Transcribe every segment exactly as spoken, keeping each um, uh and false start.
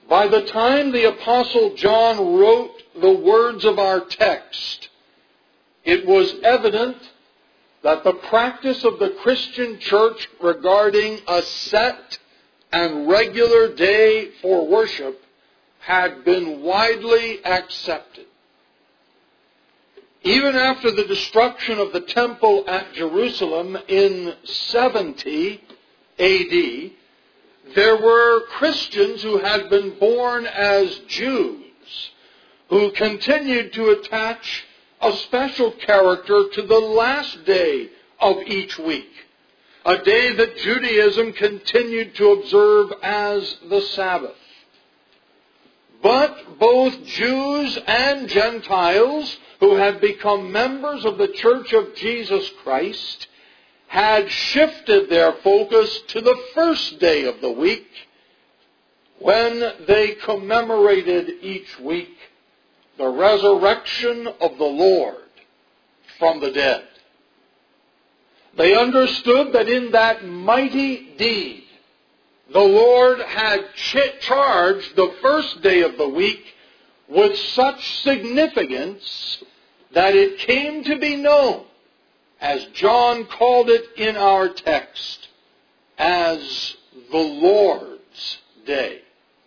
By the time the Apostle John wrote the words of our text, it was evident that the practice of the Christian church regarding a set and regular day for worship had been widely accepted. Even after the destruction of the temple at Jerusalem in seventy A D, there were Christians who had been born as Jews who continued to attach a special character to the last day of each week, a day that Judaism continued to observe as the Sabbath. But both Jews and Gentiles who had become members of the Church of Jesus Christ had shifted their focus to the first day of the week when they commemorated each week the resurrection of the Lord from the dead. They understood that in that mighty deed, the Lord had ch- charged the first day of the week with such significance that it came to be known, as John called it in our text, as the Lord's Day.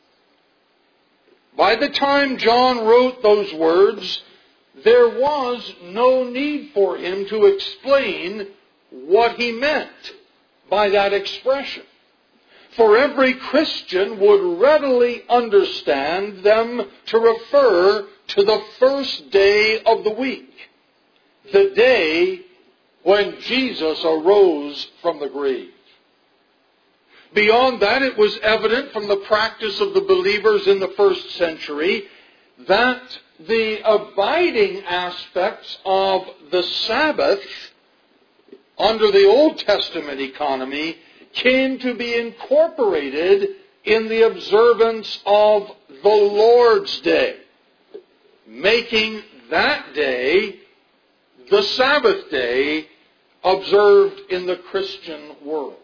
By the time John wrote those words, there was no need for him to explain what he meant by that expression. For every Christian would readily understand them to refer to the first day of the week, the day when Jesus arose from the grave. Beyond that, it was evident from the practice of the believers in the first century that the abiding aspects of the Sabbath under the Old Testament economy came to be incorporated in the observance of the Lord's Day, making that day the Sabbath day observed in the Christian world.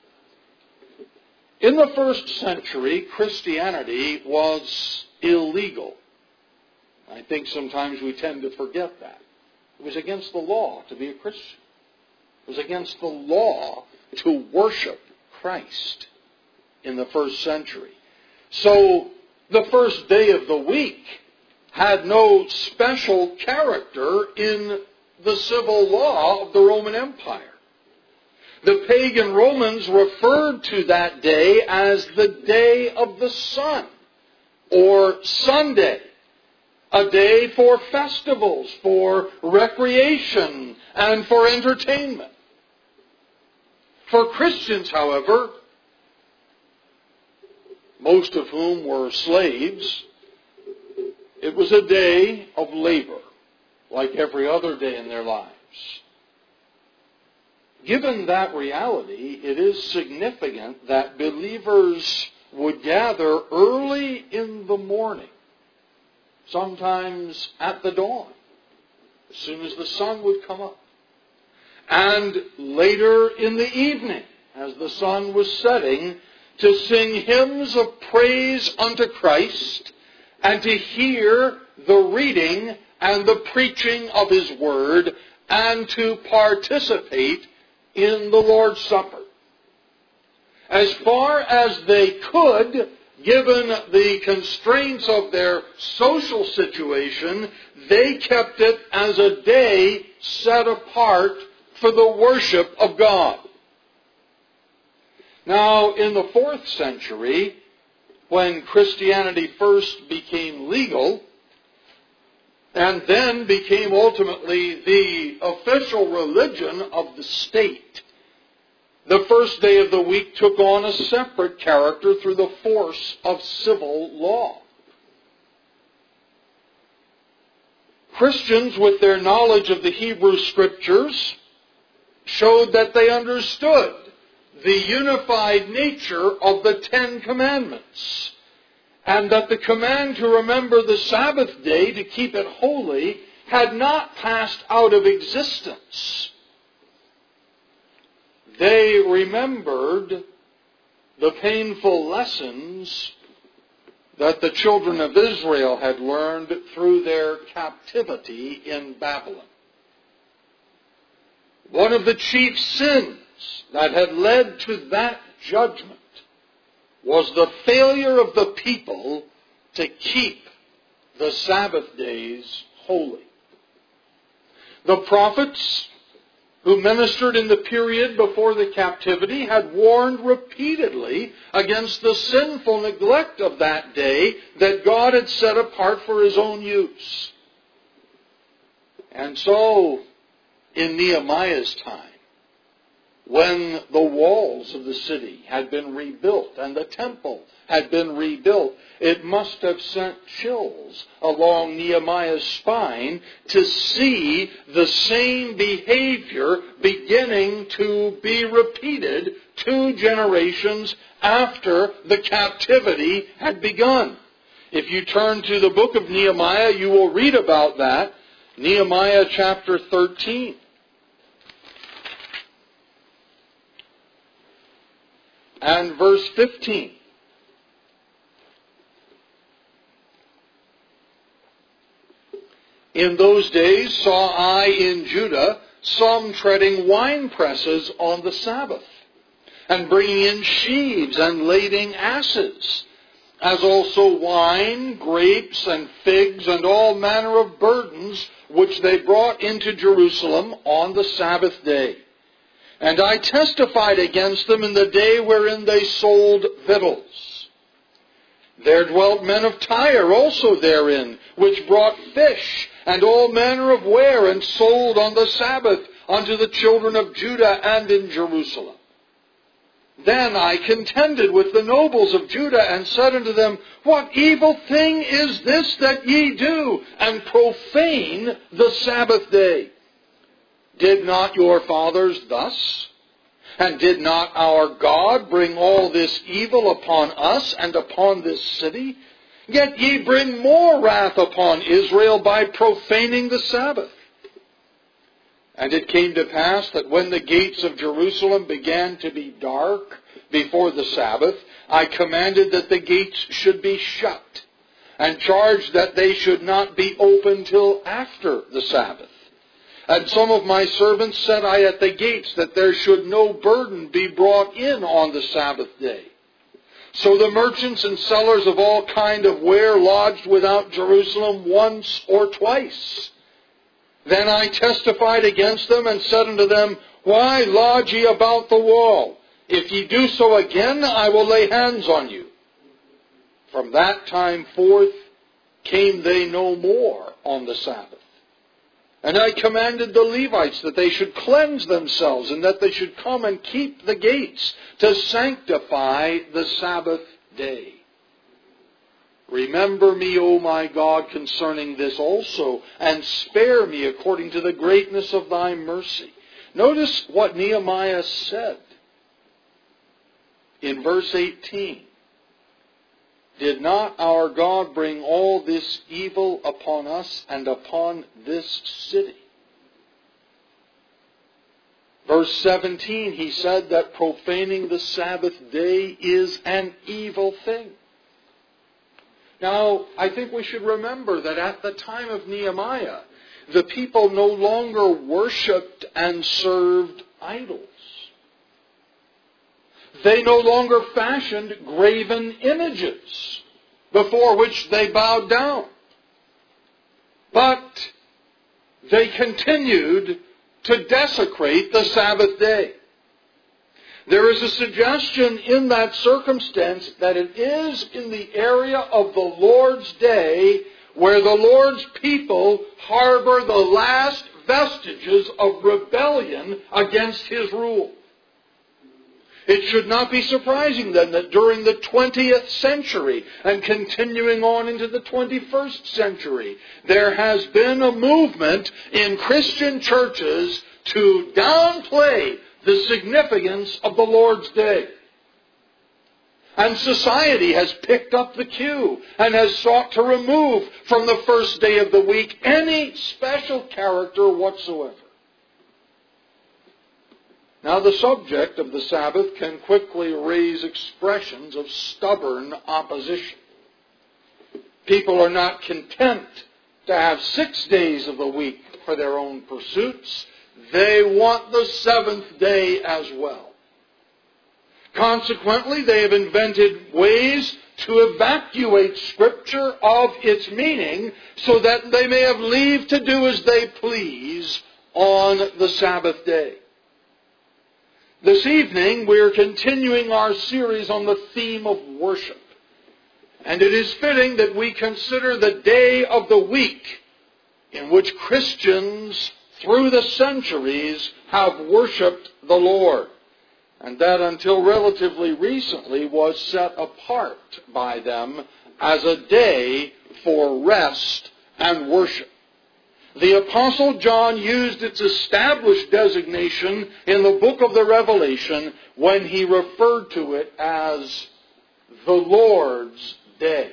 In the first century, Christianity was illegal. I think sometimes we tend to forget that. It was against the law to be a Christian. It was against the law to worship Christ in the first century. So the first day of the week had no special character in the civil law of the Roman Empire. The pagan Romans referred to that day as the day of the sun, or Sunday, a day for festivals, for recreation, and for entertainment. For Christians, however, most of whom were slaves, it was a day of labor, like every other day in their lives. Given that reality, it is significant that believers would gather early in the morning, sometimes at the dawn, as soon as the sun would come up, and later in the evening, as the sun was setting, to sing hymns of praise unto Christ and to hear the reading and the preaching of His Word and to participate in the Lord's Supper. As far as they could, given the constraints of their social situation, they kept it as a day set apart for the worship of God. Now, in the fourth century, when Christianity first became legal, and then became ultimately the official religion of the state, the first day of the week took on a separate character through the force of civil law. Christians, with their knowledge of the Hebrew Scriptures, showed that they understood the unified nature of the Ten Commandments, and that the command to remember the Sabbath day, to keep it holy, had not passed out of existence. They remembered the painful lessons that the children of Israel had learned through their captivity in Babylon. One of the chief sins that had led to that judgment was the failure of the people to keep the Sabbath days holy. The prophets who ministered in the period before the captivity had warned repeatedly against the sinful neglect of that day that God had set apart for His own use. And so, in Nehemiah's time, when the walls of the city had been rebuilt and the temple had been rebuilt, it must have sent chills along Nehemiah's spine to see the same behavior beginning to be repeated two generations after the captivity had begun. If you turn to the book of Nehemiah, you will read about that. Nehemiah chapter thirteen. And verse fifteen. In those days saw I in Judah some treading wine presses on the Sabbath, and bringing in sheaves and lading asses, as also wine, grapes, and figs, and all manner of burdens, which they brought into Jerusalem on the Sabbath day. And I testified against them in the day wherein they sold victuals. There dwelt men of Tyre also therein, which brought fish and all manner of ware, and sold on the Sabbath unto the children of Judah and in Jerusalem. Then I contended with the nobles of Judah, and said unto them, What evil thing is this that ye do, and profane the Sabbath day? Did not your fathers thus? And did not our God bring all this evil upon us and upon this city? Yet ye bring more wrath upon Israel by profaning the Sabbath. And it came to pass that when the gates of Jerusalem began to be dark before the Sabbath, I commanded that the gates should be shut, and charged that they should not be opened till after the Sabbath. And some of my servants set I at the gates, that there should no burden be brought in on the Sabbath day. So the merchants and sellers of all kind of ware lodged without Jerusalem once or twice. Then I testified against them, and said unto them, Why lodge ye about the wall? If ye do so again, I will lay hands on you. From that time forth came they no more on the Sabbath. And I commanded the Levites that they should cleanse themselves, and that they should come and keep the gates to sanctify the Sabbath day. Remember me, O my God, concerning this also, and spare me according to the greatness of thy mercy. Notice what Nehemiah said in verse eighteen. Did not our God bring all this evil upon us and upon this city? Verse seventeen, he said that profaning the Sabbath day is an evil thing. Now, I think we should remember that at the time of Nehemiah, the people no longer worshipped and served idols. They no longer fashioned graven images before which they bowed down. But they continued to desecrate the Sabbath day. There is a suggestion in that circumstance that it is in the area of the Lord's day where the Lord's people harbor the last vestiges of rebellion against His rule. It should not be surprising then that during the twentieth century and continuing on into the twenty-first century, there has been a movement in Christian churches to downplay the significance of the Lord's day. And society has picked up the cue and has sought to remove from the first day of the week any special character whatsoever. Now, the subject of the Sabbath can quickly raise expressions of stubborn opposition. People are not content to have six days of the week for their own pursuits. They want the seventh day as well. Consequently, they have invented ways to evacuate Scripture of its meaning so that they may have leave to do as they please on the Sabbath day. This evening, we are continuing our series on the theme of worship. And it is fitting that we consider the day of the week in which Christians through the centuries have worshipped the Lord. And that until relatively recently was set apart by them as a day for rest and worship. The Apostle John used its established designation in the book of the Revelation when he referred to it as the Lord's Day.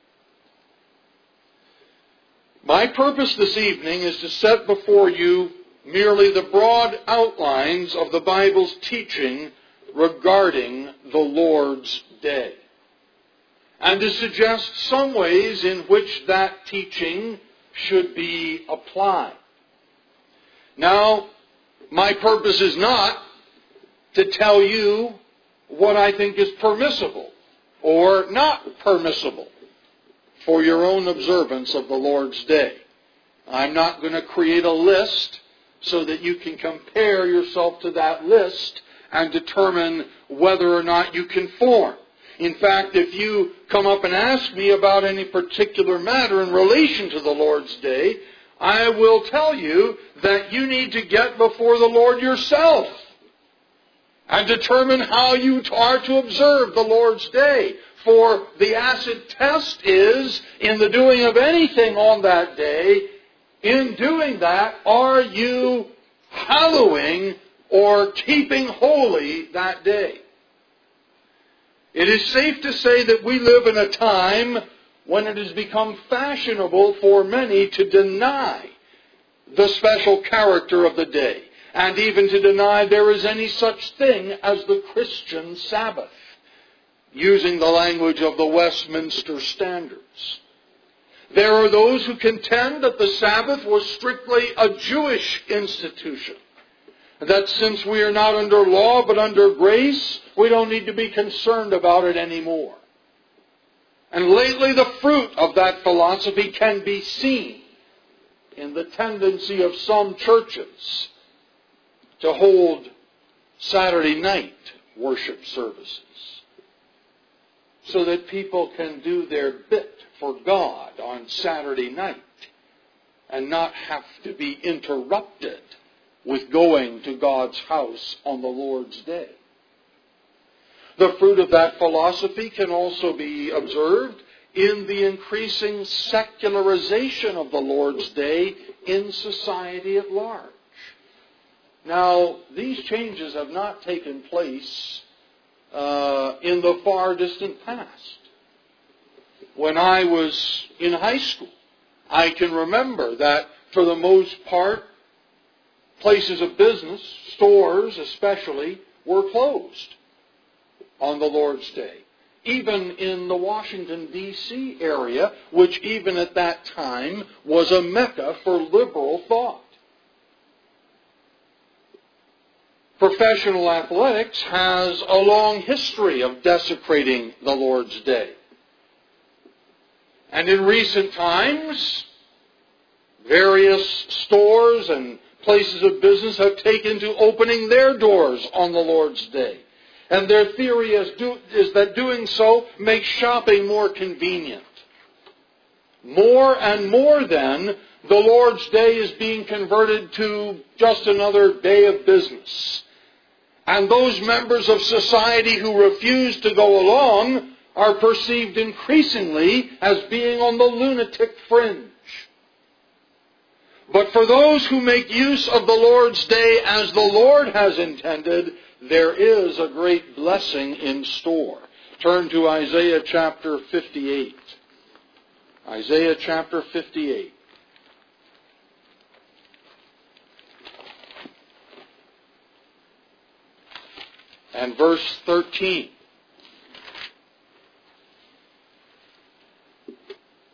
My purpose this evening is to set before you merely the broad outlines of the Bible's teaching regarding the Lord's Day, and to suggest some ways in which that teaching should be applied. Now, my purpose is not to tell you what I think is permissible or not permissible for your own observance of the Lord's Day. I'm not going to create a list so that you can compare yourself to that list and determine whether or not you conform. In fact, if you come up and ask me about any particular matter in relation to the Lord's Day, I will tell you that you need to get before the Lord yourself and determine how you are to observe the Lord's Day. For the acid test is, in the doing of anything on that day, in doing that, are you hallowing or keeping holy that day? It is safe to say that we live in a time when it has become fashionable for many to deny the special character of the day, and even to deny there is any such thing as the Christian Sabbath, using the language of the Westminster Standards. There are those who contend that the Sabbath was strictly a Jewish institution, that since we are not under law but under grace, we don't need to be concerned about it anymore. And lately the fruit of that philosophy can be seen in the tendency of some churches to hold Saturday night worship services so that people can do their bit for God on Saturday night and not have to be interrupted with going to God's house on the Lord's Day. The fruit of that philosophy can also be observed in the increasing secularization of the Lord's Day in society at large. Now, these changes have not taken place uh, in the far distant past. When I was in high school, I can remember that for the most part, places of business, stores especially, were closed on the Lord's Day. Even in the Washington, D C area, which even at that time was a mecca for liberal thought. Professional athletics has a long history of desecrating the Lord's Day. And in recent times, various stores and places of business have taken to opening their doors on the Lord's Day. And their theory is, do, is that doing so makes shopping more convenient. More and more then, the Lord's Day is being converted to just another day of business. And those members of society who refuse to go along are perceived increasingly as being on the lunatic fringe. But for those who make use of the Lord's Day as the Lord has intended, there is a great blessing in store. Turn to Isaiah chapter fifty-eight. Isaiah chapter fifty-eight. And verse thirteen.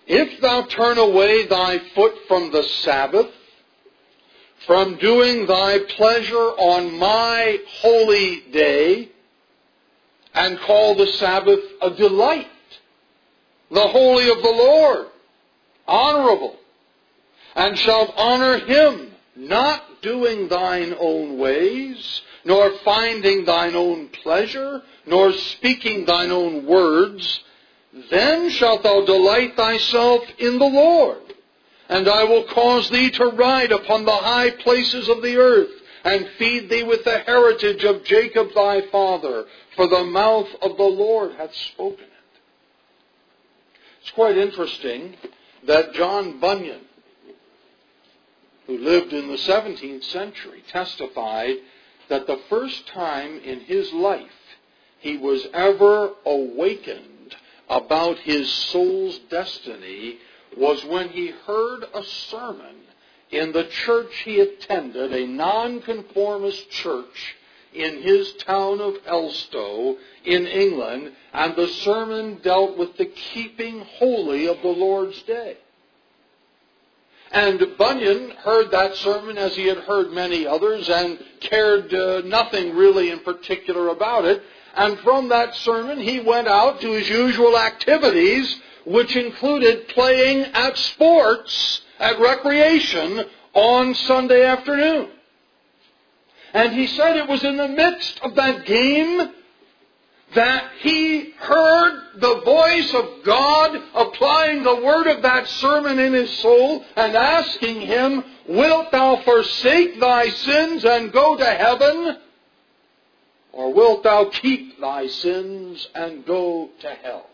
If thou turn away thy foot from the Sabbath, from doing thy pleasure on my holy day, and call the Sabbath a delight, the holy of the Lord, honorable, and shalt honor him, not doing thine own ways, nor finding thine own pleasure, nor speaking thine own words, then shalt thou delight thyself in the Lord. And I will cause thee to ride upon the high places of the earth, and feed thee with the heritage of Jacob thy father, for the mouth of the Lord hath spoken it. It's quite interesting that John Bunyan, who lived in the seventeenth century, testified that the first time in his life he was ever awakened about his soul's destiny was when he heard a sermon in the church he attended, a nonconformist church in his town of Elstow in England, and the sermon dealt with the keeping holy of the Lord's day. And Bunyan heard that sermon as he had heard many others and cared uh, nothing really in particular about it. And from that sermon he went out to his usual activities, which included playing at sports, at recreation, on Sunday afternoon. And he said it was in the midst of that game that he heard the voice of God applying the word of that sermon in his soul and asking him, wilt thou forsake thy sins and go to heaven? Or wilt thou keep thy sins and go to hell?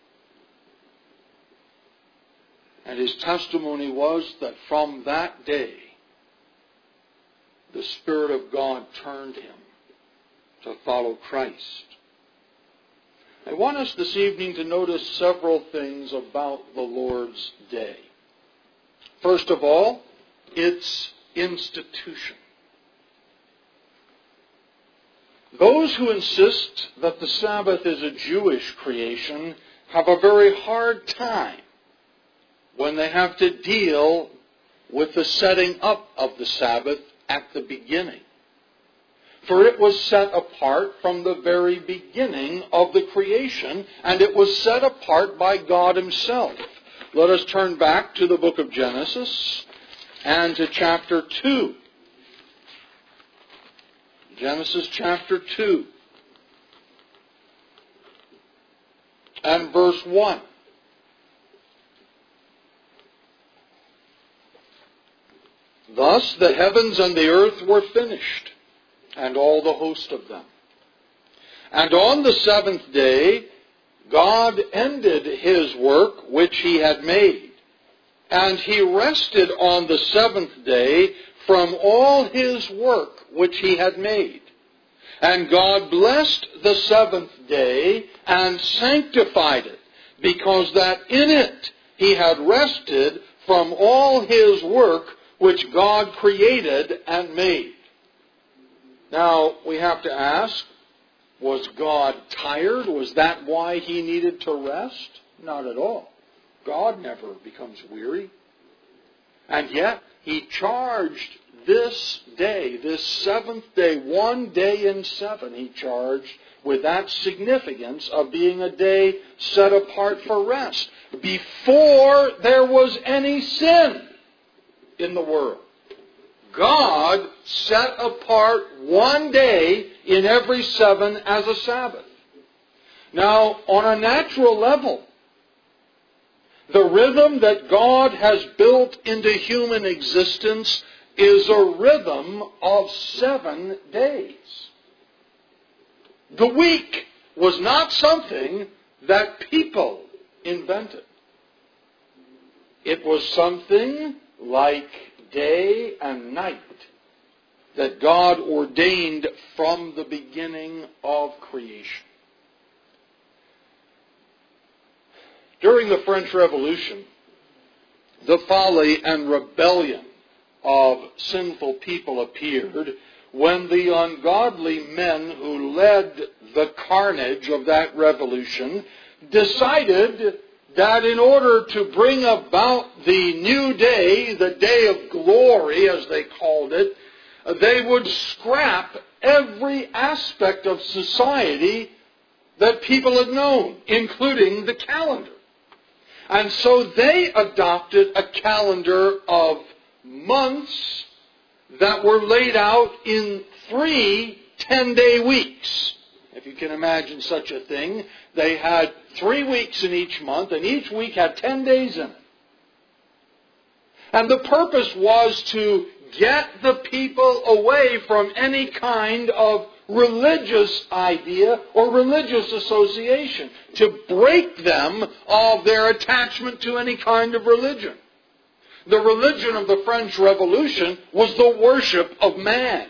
And his testimony was that from that day, the Spirit of God turned him to follow Christ. I want us this evening to notice several things about the Lord's Day. First of all, its institution. Those who insist that the Sabbath is a Jewish creation have a very hard time when they have to deal with the setting up of the Sabbath at the beginning. For it was set apart from the very beginning of the creation, and it was set apart by God Himself. Let us turn back to the book of Genesis and to chapter two. Genesis chapter two and verse one. Thus the heavens and the earth were finished, and all the host of them. And on the seventh day God ended His work which He had made, and He rested on the seventh day from all His work which He had made. And God blessed the seventh day and sanctified it, because that in it He had rested from all His work which God created and made. Now, we have to ask, was God tired? Was that why He needed to rest? Not at all. God never becomes weary. And yet, He charged this day, this seventh day, one day in seven, He charged with that significance of being a day set apart for rest, before there was any sin in the world. God set apart one day in every seven as a Sabbath. Now, on a natural level, the rhythm that God has built into human existence is a rhythm of seven days. The week was not something that people invented. It was something like day and night that God ordained from the beginning of creation. During the French Revolution, the folly and rebellion of sinful people appeared when the ungodly men who led the carnage of that revolution decided that in order to bring about the new day, the day of glory, as they called it, they would scrap every aspect of society that people had known, including the calendar. And so they adopted a calendar of months that were laid out in three ten-day weeks. If you can imagine such a thing, they had three weeks in each month, and each week had ten days in it. And the purpose was to get the people away from any kind of religious idea or religious association, to break them of their attachment to any kind of religion. The religion of the French Revolution was the worship of man.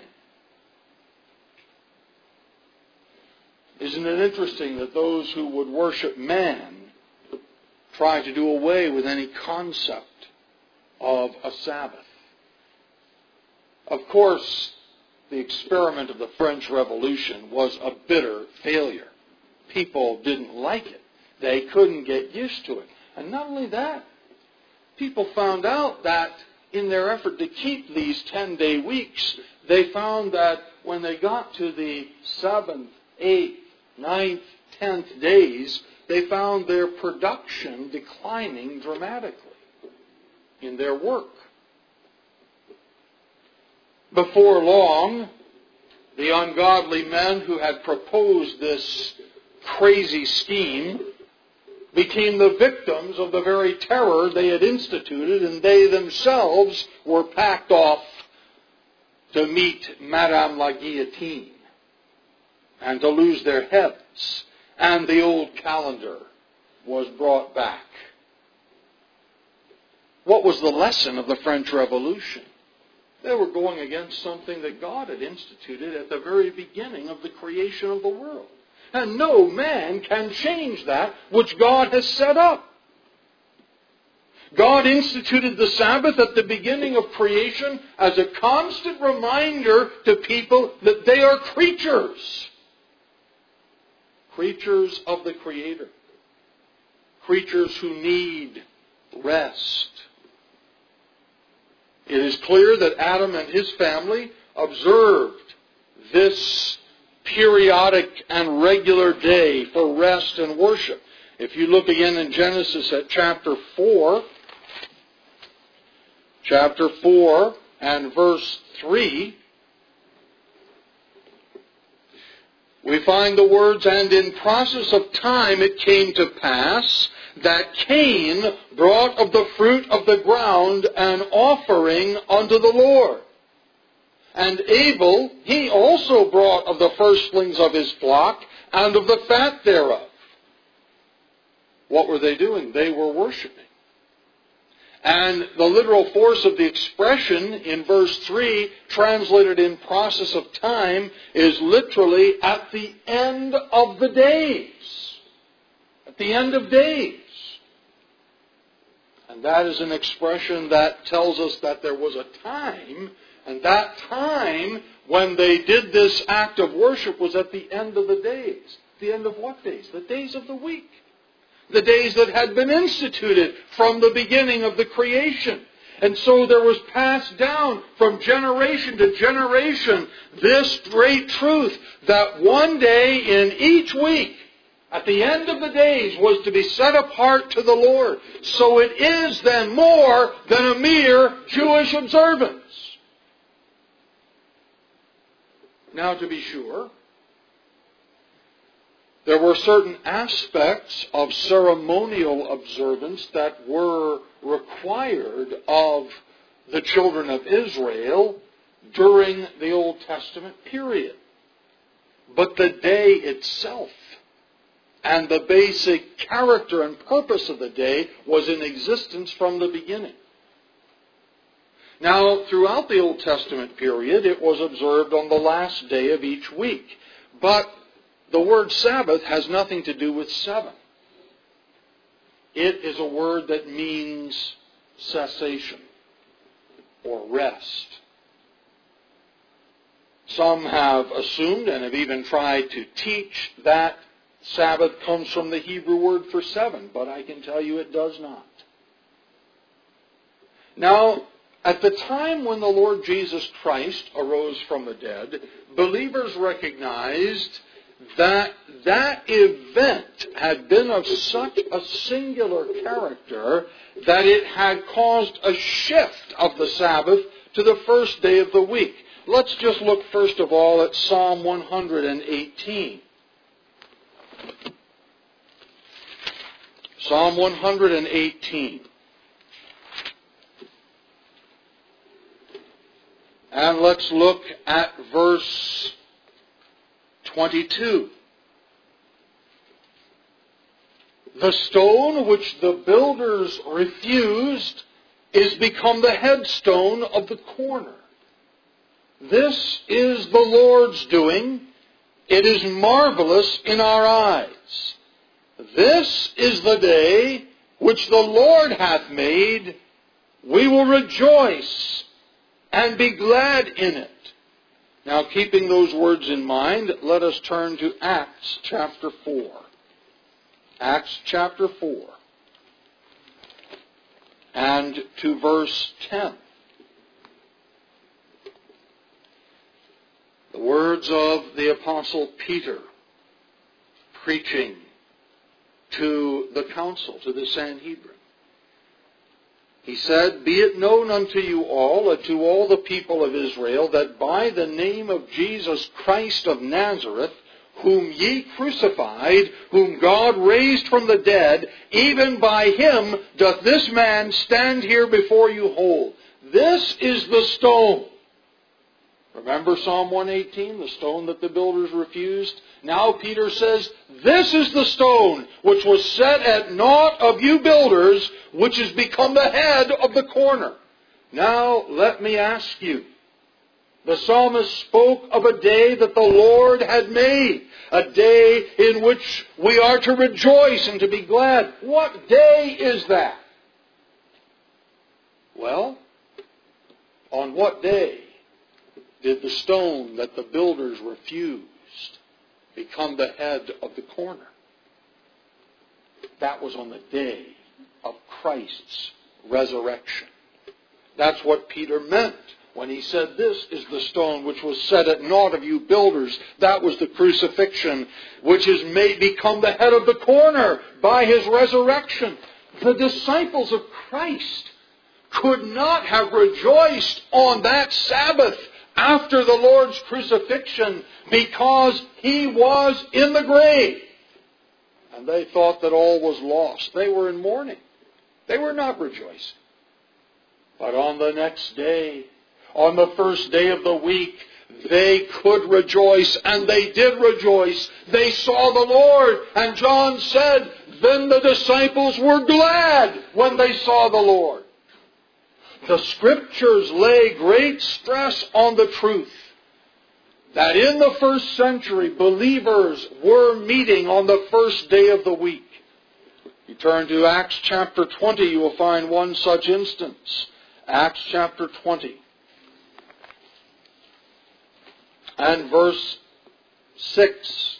Isn't it interesting that those who would worship man try to do away with any concept of a Sabbath? Of course, the experiment of the French Revolution was a bitter failure. People didn't like it. They couldn't get used to it. And not only that, people found out that in their effort to keep these ten-day weeks, they found that when they got to the seventh, eighth, ninth, tenth days, they found their production declining dramatically in their work. Before long, the ungodly men who had proposed this crazy scheme became the victims of the very terror they had instituted, and they themselves were packed off to meet Madame la Guillotine and to lose their heads. And the old calendar was brought back. What was the lesson of the French Revolution? They were going against something that God had instituted at the very beginning of the creation of the world. And no man can change that which God has set up. God instituted the Sabbath at the beginning of creation as a constant reminder to people that they are creatures. Creatures of the Creator. Creatures who need rest. It is clear that Adam and his family observed this periodic and regular day for rest and worship. If you look again in Genesis at chapter four, chapter four and verse three, we find the words, "And in process of time it came to pass that Cain brought of the fruit of the ground an offering unto the Lord. And Abel, he also brought of the firstlings of his flock and of the fat thereof." What were they doing? They were worshiping. And the literal force of the expression in verse three, translated in process of time, is literally at the end of the days. At the end of days. And that is an expression that tells us that there was a time, and that time when they did this act of worship was at the end of the days. The end of what days? The days of the week. The days that had been instituted from the beginning of the creation. And so there was passed down from generation to generation this great truth that one day in each week, at the end of the days, was to be set apart to the Lord. So it is then more than a mere Jewish observance. Now, to be sure, there were certain aspects of ceremonial observance that were required of the children of Israel during the Old Testament period. But the day itself and the basic character and purpose of the day was in existence from the beginning. Now, throughout the Old Testament period, it was observed on the last day of each week. But the word Sabbath has nothing to do with seven. It is a word that means cessation or rest. Some have assumed and have even tried to teach that Sabbath comes from the Hebrew word for seven, but I can tell you it does not. Now, at the time when the Lord Jesus Christ arose from the dead, believers recognized that that event had been of such a singular character that it had caused a shift of the Sabbath to the first day of the week. Let's just look first of all at Psalm one hundred eighteen. Psalm one hundred eighteen. And let's look at verse twenty-two. The stone which the builders refused is become the headstone of the corner. This is the Lord's doing. It is marvelous in our eyes. This is the day which the Lord hath made. We will rejoice and be glad in it. Now, keeping those words in mind, let us turn to Acts chapter four. Acts chapter four. And to verse ten. The words of the Apostle Peter preaching to the council, to the Sanhedrin. He said, Be it known unto you all, and to all the people of Israel, that by the name of Jesus Christ of Nazareth, whom ye crucified, whom God raised from the dead, even by him doth this man stand here before you whole. This is the stone. Remember Psalm one eighteen, the stone that the builders refused? Now Peter says, This is the stone which was set at naught of you builders, which has become the head of the corner. Now let me ask you. The psalmist spoke of a day that the Lord had made, a day in which we are to rejoice and to be glad. What day is that? Well, on what day did the stone that the builders refused become the head of the corner? That was on the day of Christ's resurrection. That's what Peter meant when he said, This is the stone which was set at naught of you builders. That was the crucifixion, which has made become the head of the corner by his resurrection. The disciples of Christ could not have rejoiced on that Sabbath after the Lord's crucifixion, because he was in the grave. And they thought that all was lost. They were in mourning. They were not rejoicing. But on the next day, on the first day of the week, they could rejoice, and they did rejoice. They saw the Lord, and John said, Then the disciples were glad when they saw the Lord. The Scriptures lay great stress on the truth that in the first century, believers were meeting on the first day of the week. You turn to Acts chapter twenty, you will find one such instance. Acts chapter twenty. And verse six.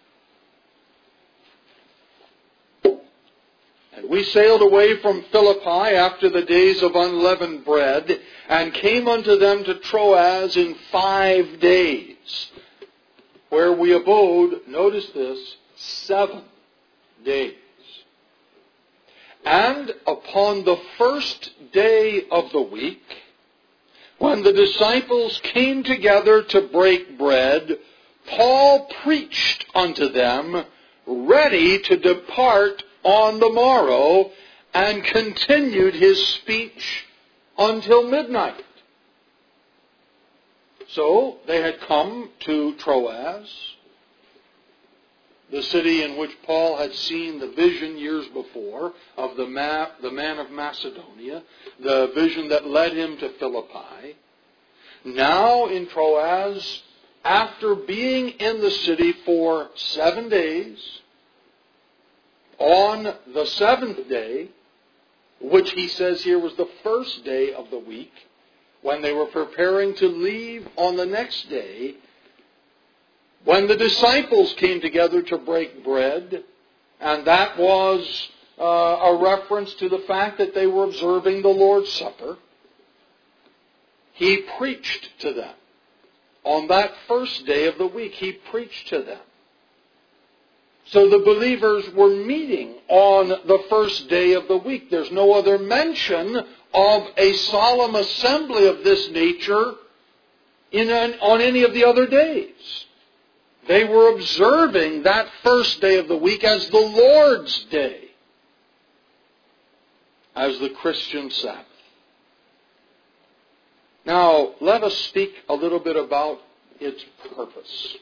And we sailed away from Philippi after the days of unleavened bread, and came unto them to Troas in five days, where we abode, notice this, seven days. And upon the first day of the week, when the disciples came together to break bread, Paul preached unto them, ready to depart on the morrow, and continued his speech until midnight. So they had come to Troas, the city in which Paul had seen the vision years before of the, ma- the man of Macedonia, the vision that led him to Philippi. Now in Troas, after being in the city for seven days, on the seventh day, which he says here was the first day of the week, when they were preparing to leave on the next day, when the disciples came together to break bread, and that was uh, a reference to the fact that they were observing the Lord's Supper, He preached to them. On that first day of the week, He preached to them. So the believers were meeting on the first day of the week. There's no other mention of a solemn assembly of this nature in an, on any of the other days. They were observing that first day of the week as the Lord's Day, as the Christian Sabbath. Now, let us speak a little bit about its purpose.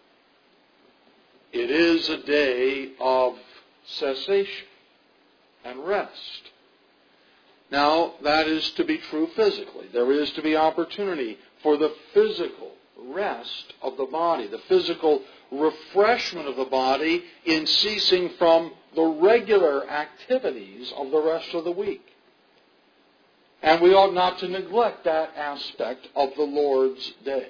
It is a day of cessation and rest. Now, that is to be true physically. There is to be opportunity for the physical rest of the body, the physical refreshment of the body in ceasing from the regular activities of the rest of the week. And we ought not to neglect that aspect of the Lord's Day.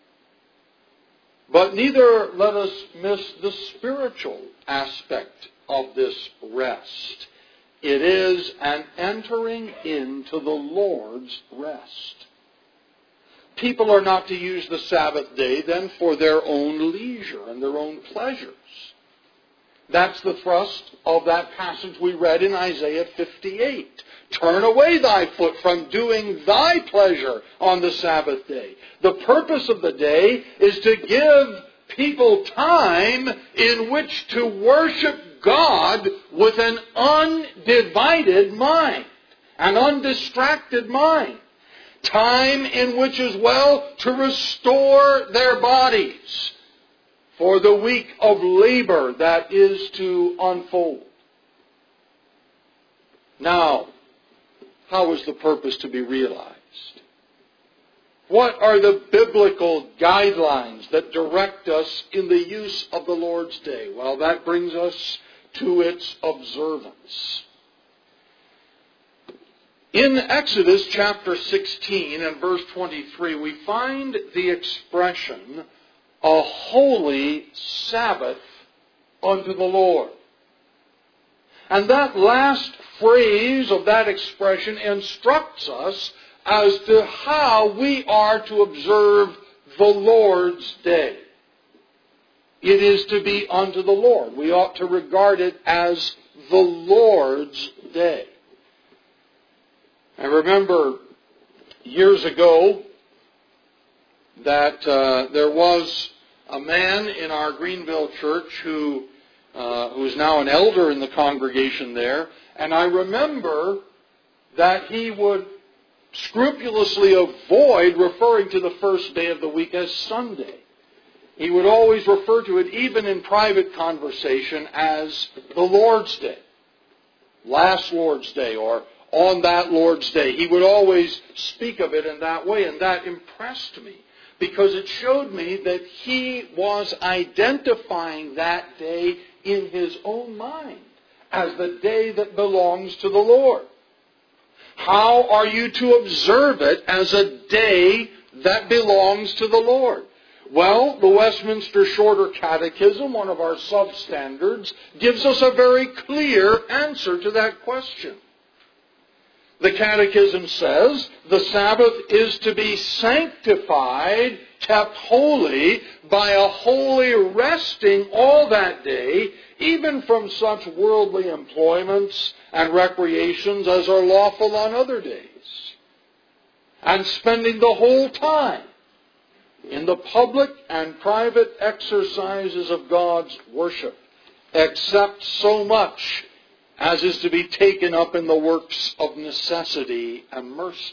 But neither let us miss the spiritual aspect of this rest. It is an entering into the Lord's rest. People are not to use the Sabbath day then for their own leisure and their own pleasures. That's the thrust of that passage we read in Isaiah fifty-eight. Turn away thy foot from doing thy pleasure on the Sabbath day. The purpose of the day is to give people time in which to worship God with an undivided mind, an undistracted mind. Time in which as well to restore their bodies for the week of labor that is to unfold. Now, how is the purpose to be realized? What are the biblical guidelines that direct us in the use of the Lord's Day? Well, that brings us to its observance. In Exodus chapter sixteen and verse twenty-three, we find the expression, a holy Sabbath unto the Lord. And that last phrase of that expression instructs us as to how we are to observe the Lord's Day. It is to be unto the Lord. We ought to regard it as the Lord's Day. I remember years ago that uh, there was a man in our Greenville church who uh, who is now an elder in the congregation there, and I remember that he would scrupulously avoid referring to the first day of the week as Sunday. He would always refer to it, even in private conversation, as the Lord's Day, last Lord's Day, or on that Lord's Day. He would always speak of it in that way, and that impressed me because it showed me that he was identifying that day in his own mind as the day that belongs to the Lord. How are you to observe it as a day that belongs to the Lord? Well, the Westminster Shorter Catechism, one of our substandards, gives us a very clear answer to that question. The Catechism says the Sabbath is to be sanctified, kept holy, by a holy resting all that day, even from such worldly employments and recreations as are lawful on other days, and spending the whole time in the public and private exercises of God's worship, except so much as is to be taken up in the works of necessity and mercy.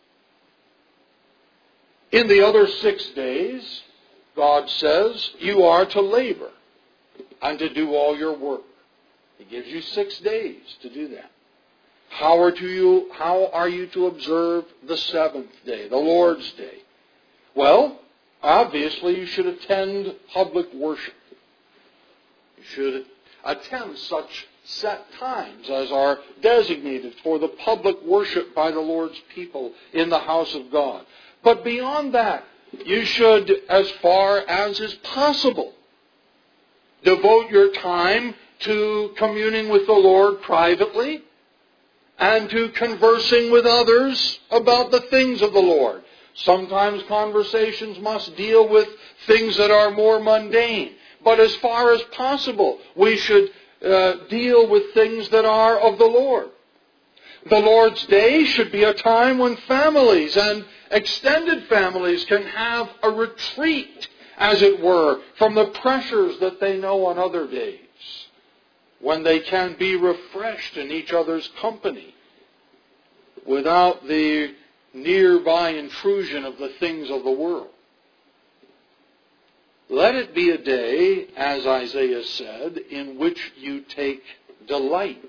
In the other six days, God says, you are to labor and to do all your work. He gives you six days to do that. How are, to you, how are you to observe the seventh day, the Lord's Day? Well, obviously you should attend public worship. You should attend such set times as are designated for the public worship by the Lord's people in the house of God. But beyond that, You should, as far as is possible, devote your time to communing with the Lord privately and to conversing with others about the things of the Lord. Sometimes conversations must deal with things that are more mundane. But as far as possible, we should uh, deal with things that are of the Lord. The Lord's Day should be a time when families and extended families can have a retreat, as it were, from the pressures that they know on other days, when they can be refreshed in each other's company without the nearby intrusion of the things of the world. Let it be a day, as Isaiah said, in which you take delight.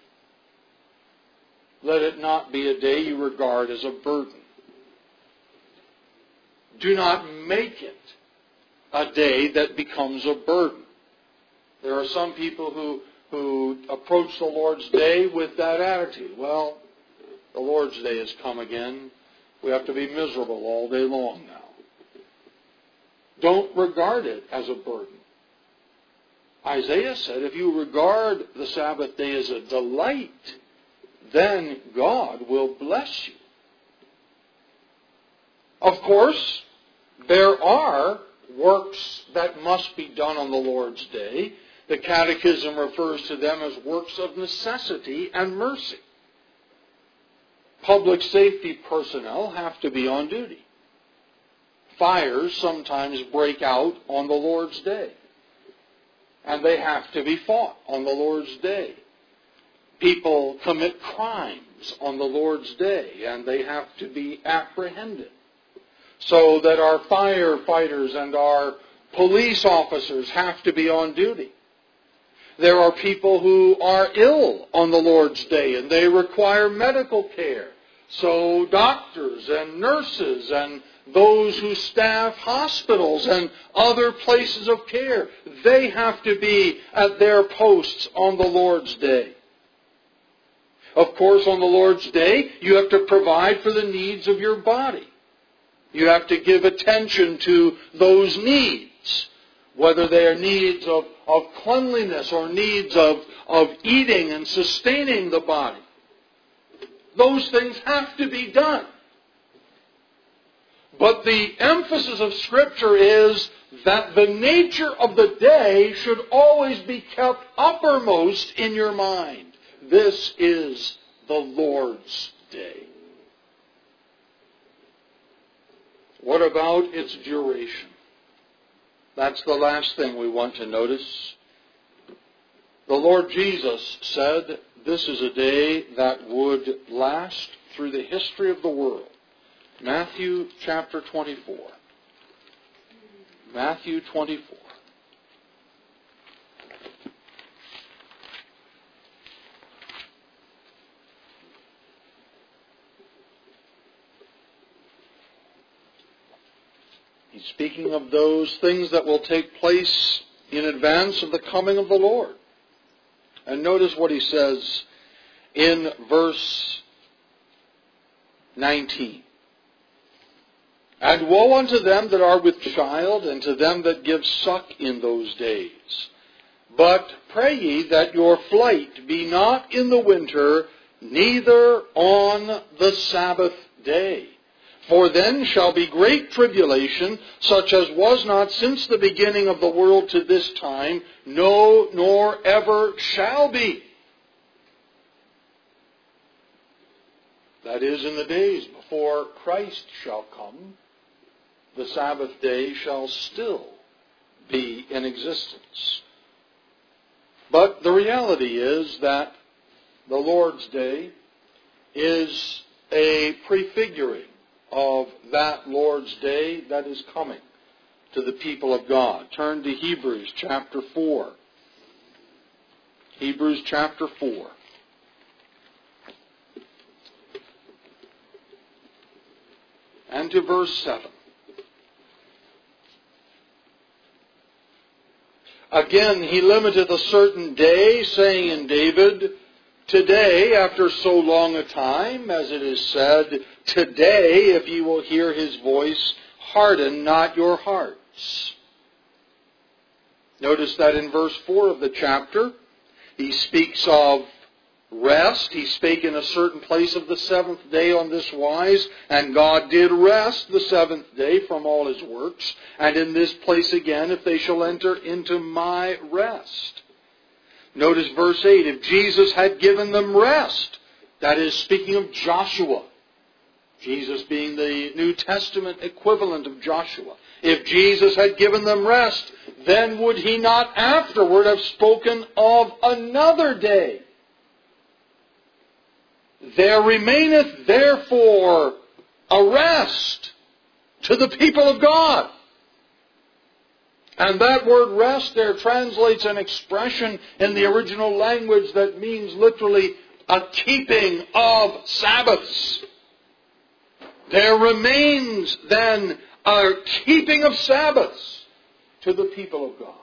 Let it not be a day you regard as a burden. Do not make it a day that becomes a burden. There are some people who, who approach the Lord's Day with that attitude. Well, the Lord's Day has come again. We have to be miserable all day long now. Don't regard it as a burden. Isaiah said, if you regard the Sabbath day as a delight, then God will bless you. Of course, there are works that must be done on the Lord's Day. The Catechism refers to them as works of necessity and mercy. Public safety personnel have to be on duty. Fires sometimes break out on the Lord's Day, and they have to be fought on the Lord's Day. People commit crimes on the Lord's Day, and they have to be apprehended, so that our firefighters and our police officers have to be on duty. There are people who are ill on the Lord's Day, and they require medical care. So doctors and nurses and those who staff hospitals and other places of care, they have to be at their posts on the Lord's Day. Of course, on the Lord's Day, you have to provide for the needs of your body. You have to give attention to those needs, whether they are needs of, of cleanliness or needs of, of eating and sustaining the body. Those things have to be done. But the emphasis of Scripture is that the nature of the day should always be kept uppermost in your mind. This is the Lord's Day. What about its duration? That's the last thing we want to notice. The Lord Jesus said this is a day that would last through the history of the world. Matthew chapter twenty-four. Matthew twenty-four. He's speaking of those things that will take place in advance of the coming of the Lord. And notice what he says in verse nineteen. And woe unto them that are with child, and to them that give suck in those days. But pray ye that your flight be not in the winter, neither on the Sabbath day. For then shall be great tribulation, such as was not since the beginning of the world to this time, no, nor ever shall be. That is, in the days before Christ shall come, the Sabbath day shall still be in existence. But the reality is that the Lord's Day is a prefiguring of that Lord's Day that is coming to the people of God. Turn to Hebrews chapter four. Hebrews chapter four. And to verse seven. Again, he limiteth a certain day, saying in David, today, after so long a time, as it is said, today, if ye will hear his voice, harden not your hearts. Notice that in verse four of the chapter, he speaks of rest. He spake in a certain place of the seventh day on this wise, and God did rest the seventh day from all His works. And in this place again, if they shall enter into my rest. Notice verse eight, if Jesus had given them rest, that is speaking of Joshua, Jesus being the New Testament equivalent of Joshua. If Jesus had given them rest, then would He not afterward have spoken of another day? There remaineth therefore a rest to the people of God. And that word rest there translates an expression in the original language that means literally a keeping of Sabbaths. There remains then a keeping of Sabbaths to the people of God.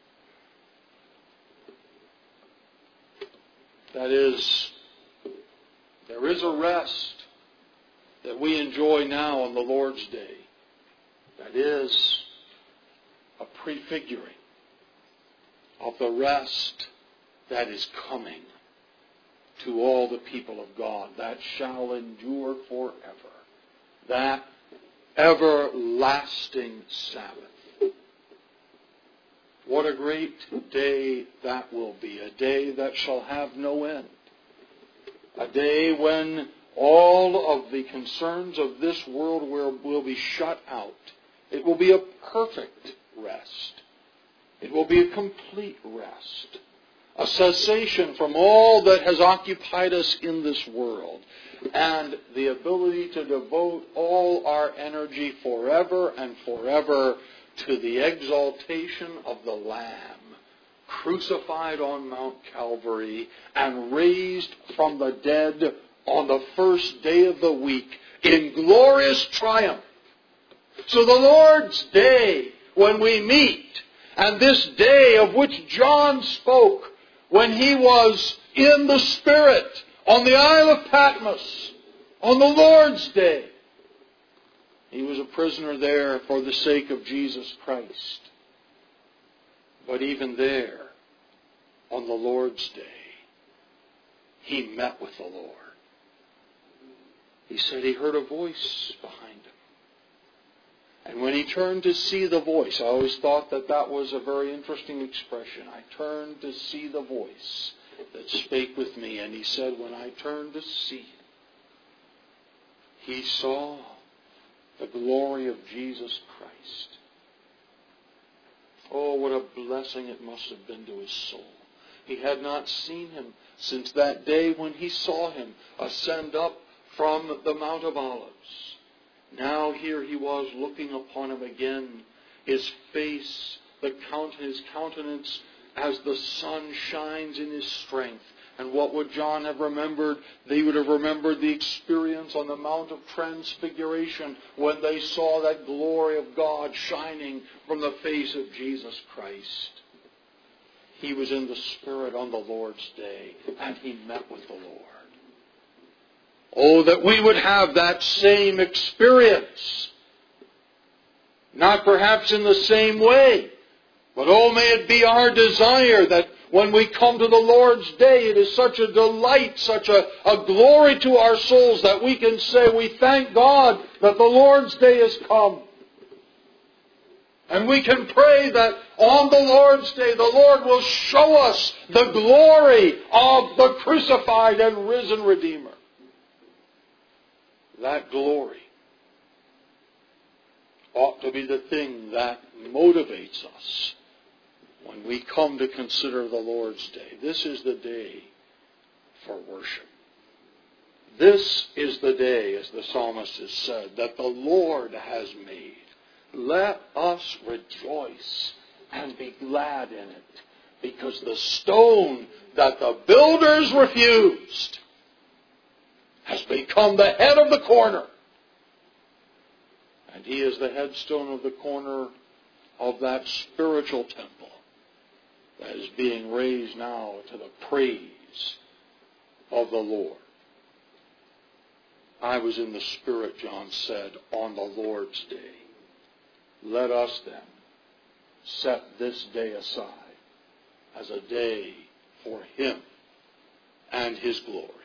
That is, there is a rest that we enjoy now on the Lord's Day. That is a prefiguring of the rest that is coming to all the people of God, that shall endure forever. That everlasting Sabbath. What a great day that will be. A day that shall have no end. A day when all of the concerns of this world will, will be shut out. It will be a perfect rest. It will be a complete rest. A cessation from all that has occupied us in this world. And the ability to devote all our energy forever and forever to the exaltation of the Lamb, crucified on Mount Calvary and raised from the dead on the first day of the week in glorious triumph. So the Lord's Day, when we meet, and this day of which John spoke when he was in the Spirit on the Isle of Patmos, on the Lord's Day. He was a prisoner there for the sake of Jesus Christ. But even there, on the Lord's Day, he met with the Lord. He said he heard a voice behind him. And when he turned to see the voice, I always thought that that was a very interesting expression. I turned to see the voice that spake with me. And he said, when I turned to see him, he saw the glory of Jesus Christ. Oh, what a blessing it must have been to his soul. He had not seen him since that day when he saw him ascend up from the Mount of Olives. Now here he was looking upon him again, his face, the count, his countenance as the sun shines in his strength. And what would John have remembered? They would have remembered the experience on the Mount of Transfiguration when they saw that glory of God shining from the face of Jesus Christ. He was in the Spirit on the Lord's Day, and he met with the Lord. Oh, that we would have that same experience. Not perhaps in the same way, but oh, may it be our desire that when we come to the Lord's Day, it is such a delight, such a, a glory to our souls that we can say, we thank God that the Lord's Day has come. And we can pray that on the Lord's Day, the Lord will show us the glory of the crucified and risen Redeemer. That glory ought to be the thing that motivates us when we come to consider the Lord's Day. This is the day for worship. This is the day, as the psalmist has said, that the Lord has made. Let us rejoice and be glad in it, because the stone that the builders refused has become the head of the corner. And he is the headstone of the corner of that spiritual temple that is being raised now to the praise of the Lord. I was in the Spirit, John said, on the Lord's Day. Let us then set this day aside as a day for Him and His glory.